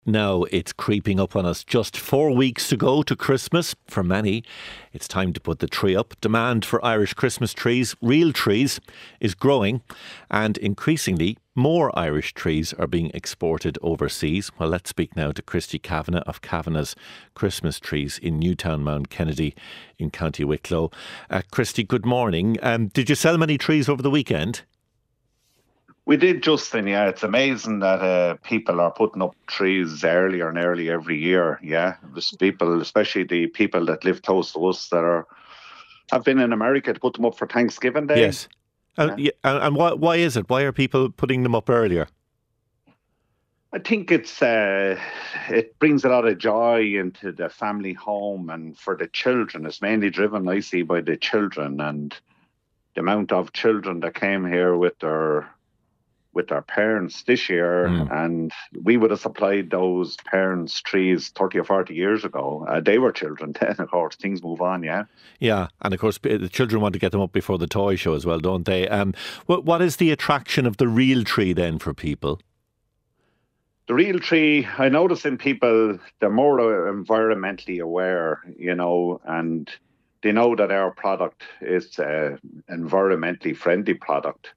Now it's creeping up on us. Just 4 weeks to go to Christmas. For many, it's time to put the tree up. Demand for Irish Christmas trees, real trees, is growing, and increasingly more Irish trees are being exported overseas. Well, let's speak now to Christy Kavanagh of Kavanagh's Christmas Trees in Newtown Mount Kennedy in County Wicklow. Christy, good morning. Did you sell many trees over the weekend? We did, Justin. Yeah, it's amazing that people are putting up trees earlier and earlier every year. Yeah, there's people, especially the people that live close to us, that have been in America to put them up for Thanksgiving Day. Yes. And why is it? Why are people putting them up earlier? I think it brings a lot of joy into the family home, and for the children. It's mainly driven, I see, by the children and the amount of children that came here with their parents this year, and we would have supplied those parents trees 30 or 40 years ago. They were children then, of course. Things move on, yeah. Yeah, and of course the children want to get them up before the toy show as well, don't they? What is the attraction of the real tree then for people? The real tree, I notice in people, they're more environmentally aware, and they know that our product is an environmentally friendly product.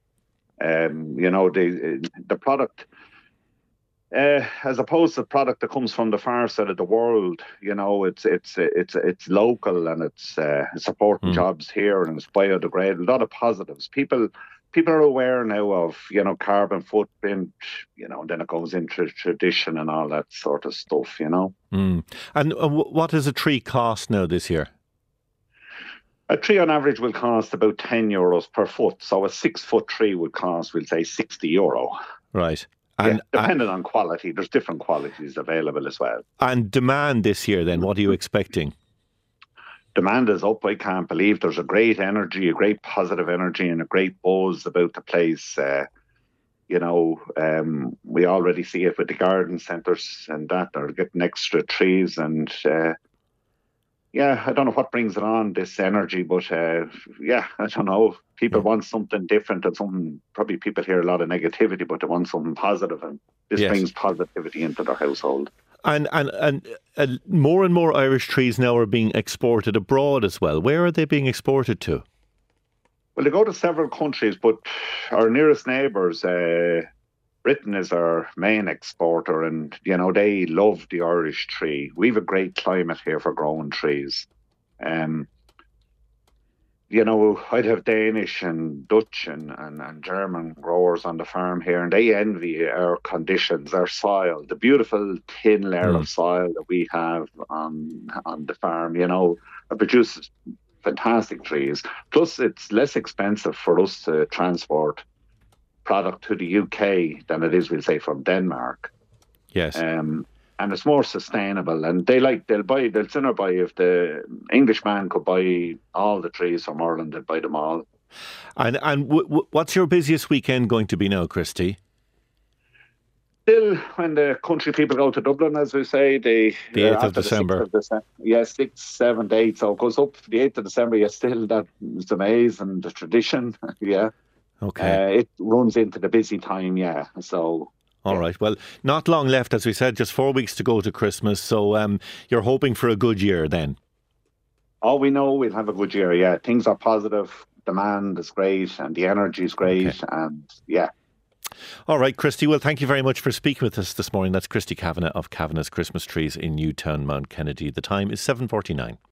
The product, as opposed to the product that comes from the far side of the world, it's local, and it's supporting jobs here, and it's biodegradable. A lot of positives. People are aware now of carbon footprint. Then it goes into tradition and all that sort of stuff. And what does a tree cost now this year? A tree on average will cost about €10 per foot. So a 6-foot tree would cost, we'll say, €60. Right. And depending on quality, there's different qualities available as well. And demand this year then, what are you expecting? Demand is up. I can't believe there's a great energy, a great positive energy, and a great buzz about the place. We already see it with the garden centres and that are getting extra trees, and I don't know what brings it on, this energy, but I don't know. People want something different, and probably people hear a lot of negativity, but they want something positive, and this brings positivity into their household. And more and more Irish trees now are being exported abroad as well. Where are they being exported to? Well, they go to several countries, but our nearest neighbours, Britain is our main exporter, and they love the Irish tree. We have a great climate here for growing trees. I'd have Danish and Dutch and German growers on the farm here, and they envy our conditions, our soil, the beautiful thin layer of soil that we have on the farm. It produces fantastic trees. Plus, it's less expensive for us to transport product to the UK than it is, we'll say, from Denmark. Yes. And it's more sustainable, and they'll sooner buy, if the Englishman could buy all the trees from Ireland, they'd buy them all. And what's your busiest weekend going to be now, Christy? Still, when the country people go to Dublin, as we say, the 8th of December. 6th, 7th, 8th, so it goes up for the 8th of December. Still, that's amazing, the tradition, yeah. Okay. It runs into the busy time, so... All right. Well, not long left, as we said, just 4 weeks to go to Christmas. So you're hoping for a good year then? Oh, we know we'll have a good year, yeah. Things are positive. Demand is great, and the energy is great, and All right, Christy. Well, thank you very much for speaking with us this morning. That's Christy Kavanagh of Kavanagh's Christmas Trees in Newtown Mount Kennedy. The time is 7:49.